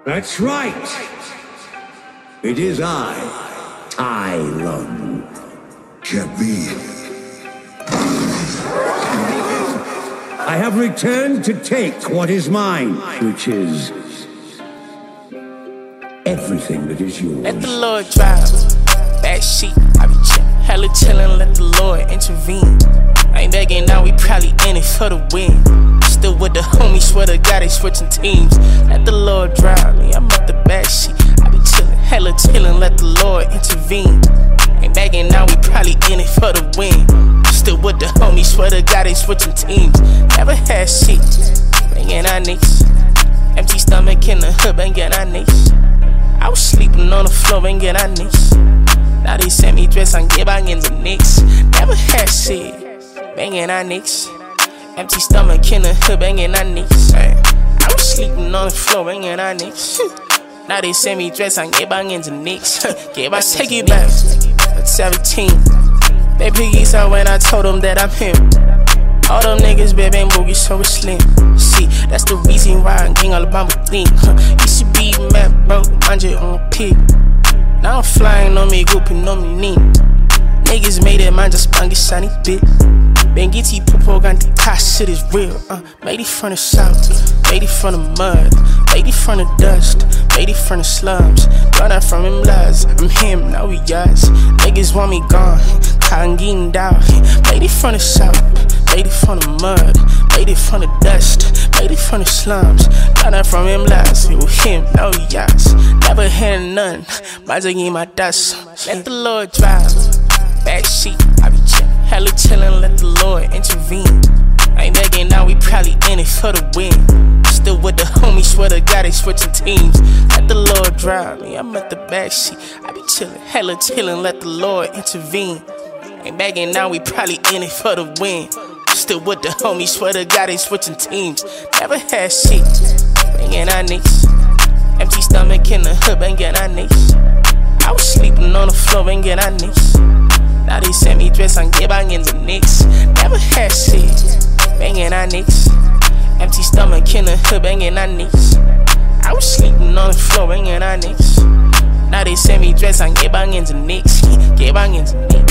That's right. It is I, Tai Lung. Can't be. I have returned to take what is mine, which is everything that is yours. Let the Lord drive. Backseat, I be chillin', hella chillin', let the Lord intervene. I ain't begging now, we probably in it for the win. Still with the homies, swear to God they switching teams. Let the Lord drive me, I'm at the backseat. I be chillin', hella chillin', let the Lord intervene. Ain't begging now, we probably in it for the win. Still with the homies, swear to God they switching teams. Never had shit, bangin' our nicks. Empty stomach in the hood, bangin' our nicks. I was sleeping on the floor, bangin' our nicks. Now they send me dress, I'm bangin' the nicks. Never had shit, bangin' our nicks. Empty stomach in the hood, bangin' our nicks. I was sleeping on the floor, bangin' our nicks. Now they send me dress, I'm bangin' the nicks. I take it back at 17. They piggies out when I told them that I'm him. All them niggas baby and boogie so slim. See, that's the reason why I'm getting all about my thing. Used to be mad broke, mind your own pig. Now I'm flying on me, gooping on me knee. Niggas made it, man, just bang it shiny bit. Bengiti popo ganti cash shit is real. Made it from the south, made it from the mud, made it from the dust, made it from the slums. Run out from him lies, I'm him, now we yours. Niggas want me gone, can't get down. Made it from the south, made it from the mud, made it from the dust, made it from the slums. Run out from him lies, it was him, now we yours. Never had none, magic in my dust. Let the Lord drive. Backseat, I be chillin', hella chillin', let the Lord intervene. I ain't begging now, we probably in it for the win. Still with the homies, swear to God they switching teams. Let the Lord drive me, I'm at the backseat. I be chillin', hella chillin', let the Lord intervene. Ain't begging now, we probably in it for the win. Still with the homies, swear to God they switching teams. Never had shit, bangin' our nicks. Empty stomach in the hood, bangin' our nicks. I was sleeping on the floor, bangin' our nicks. Now they send me dress, I'm bangin' the nicks. Never had shit, bangin' our nicks. Empty stomach in the hood, bangin' our nicks. I was sleeping on the floor, bangin' our nicks. Now they send me dress, I'm bangin' the nicks. Bangin' the nicks.